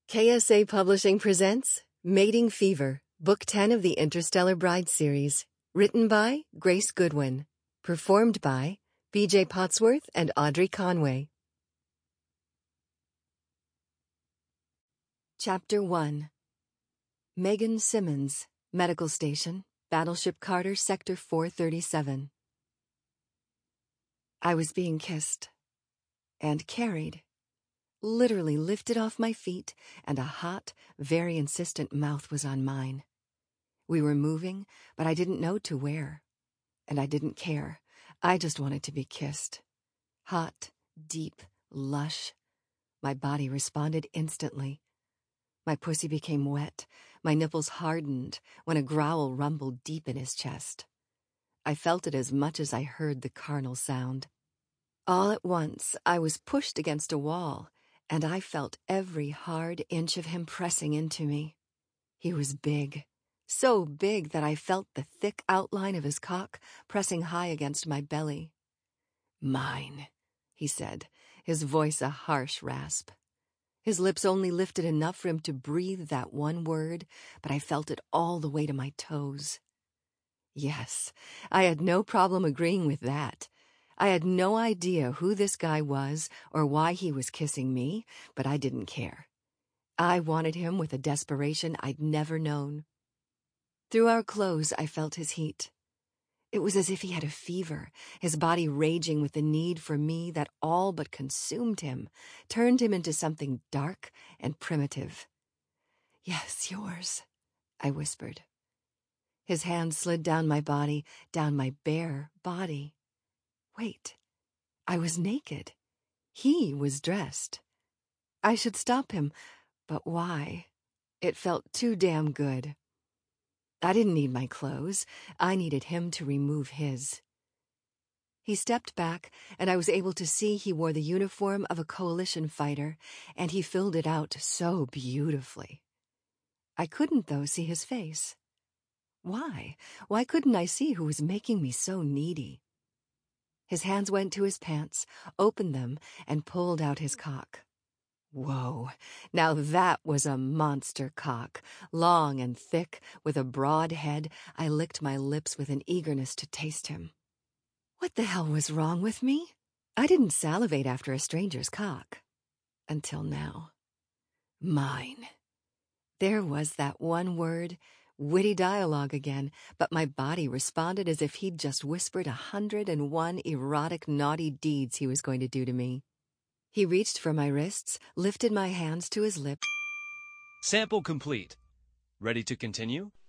KSA Publishing presents Mating Fever, Book 10 of the Interstellar Bride series. Written by Grace Goodwin. Performed by BJ Potsworth and Audrey Conway. Chapter 1. Megan Simmons, Medical Station, Battleship Carter, Sector 437. I was being kissed and carried. Literally lifted off my feet, and a hot, very insistent mouth was on mine. We were moving, but I didn't know to where. And I didn't care. I just wanted to be kissed. Hot, deep, lush. My body responded instantly. My pussy became wet. My nipples hardened when a growl rumbled deep in his chest. I felt it as much as I heard the carnal sound. All at once, I was pushed against a wall, and I felt every hard inch of him pressing into me. He was big, so big that I felt the thick outline of his cock pressing high against my belly. "Mine," he said, his voice a harsh rasp. His lips only lifted enough for him to breathe that one word, but I felt it all the way to my toes. Yes, I had no problem agreeing with that. I had no idea who this guy was or why he was kissing me, but I didn't care. I wanted him with a desperation I'd never known. Through our clothes, I felt his heat. It was as if he had a fever, his body raging with the need for me that all but consumed him, turned him into something dark and primitive. "Yes, yours," I whispered. His hand slid down my body, down my bare body. Wait, I was naked. He was dressed. I should stop him, but why? It felt too damn good. I didn't need my clothes. I needed him to remove his. He stepped back, and I was able to see he wore the uniform of a coalition fighter, and he filled it out so beautifully. I couldn't, though, see his face. Why? Why couldn't I see who was making me so needy? His hands went to his pants, opened them, and pulled out his cock. Whoa, now that was a monster cock, long and thick, with a broad head. I licked my lips with an eagerness to taste him. What the hell was wrong with me? I didn't salivate after a stranger's cock. Until now. Mine. There was that one word, witty dialogue again, but my body responded as if he'd just whispered 101 erotic, naughty deeds he was going to do to me. He reached for my wrists, lifted my hands to his lips. Sample complete. Ready to continue?